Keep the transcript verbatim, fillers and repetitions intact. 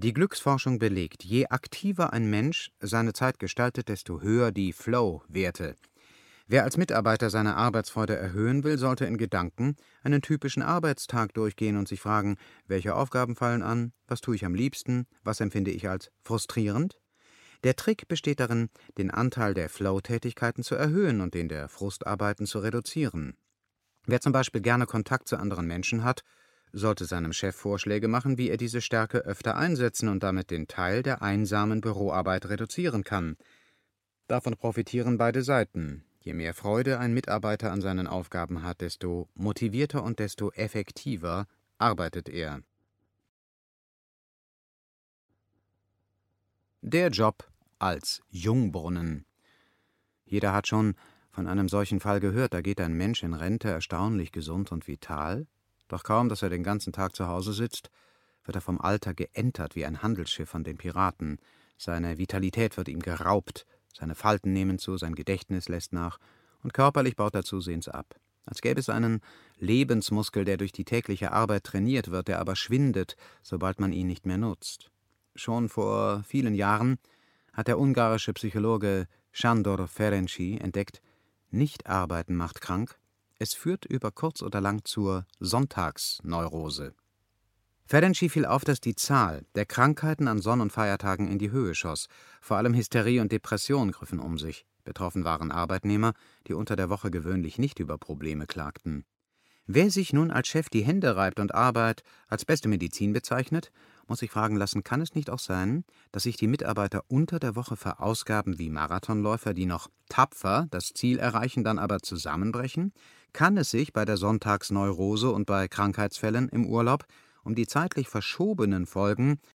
Die Glücksforschung belegt, je aktiver ein Mensch seine Zeit gestaltet, desto höher die Flow-Werte. Wer als Mitarbeiter seine Arbeitsfreude erhöhen will, sollte in Gedanken einen typischen Arbeitstag durchgehen und sich fragen: Welche Aufgaben fallen an, was tue ich am liebsten, was empfinde ich als frustrierend? Der Trick besteht darin, den Anteil der Flow-Tätigkeiten zu erhöhen und den der Frustarbeiten zu reduzieren. Wer zum Beispiel gerne Kontakt zu anderen Menschen hat, sollte seinem Chef Vorschläge machen, wie er diese Stärke öfter einsetzen und damit den Teil der einsamen Büroarbeit reduzieren kann. Davon profitieren beide Seiten. Je mehr Freude ein Mitarbeiter an seinen Aufgaben hat, desto motivierter und desto effektiver arbeitet er. Der Job als Jungbrunnen. Jeder hat schon von einem solchen Fall gehört. Da geht ein Mensch in Rente, erstaunlich gesund und vital. Doch kaum, dass er den ganzen Tag zu Hause sitzt, wird er vom Alter geentert wie ein Handelsschiff von den Piraten. Seine Vitalität wird ihm geraubt, seine Falten nehmen zu, sein Gedächtnis lässt nach und körperlich baut er zusehends ab. Als gäbe es einen Lebensmuskel, der durch die tägliche Arbeit trainiert wird, der aber schwindet, sobald man ihn nicht mehr nutzt. Schon vor vielen Jahren hat der ungarische Psychologe Sándor Ferenczi entdeckt: Nicht-Arbeiten macht krank, es führt über kurz oder lang zur Sonntagsneurose. Ferenczi fiel auf, dass die Zahl der Krankheiten an Sonn- und Feiertagen in die Höhe schoss. Vor allem Hysterie und Depression griffen um sich. Betroffen waren Arbeitnehmer, die unter der Woche gewöhnlich nicht über Probleme klagten. Wer sich nun als Chef die Hände reibt und Arbeit als beste Medizin bezeichnet, muss sich fragen lassen: Kann es nicht auch sein, dass sich die Mitarbeiter unter der Woche verausgaben wie Marathonläufer, die noch tapfer das Ziel erreichen, dann aber zusammenbrechen? Kann es sich bei der Sonntagsneurose und bei Krankheitsfällen im Urlaub um die zeitlich verschobenen Folgen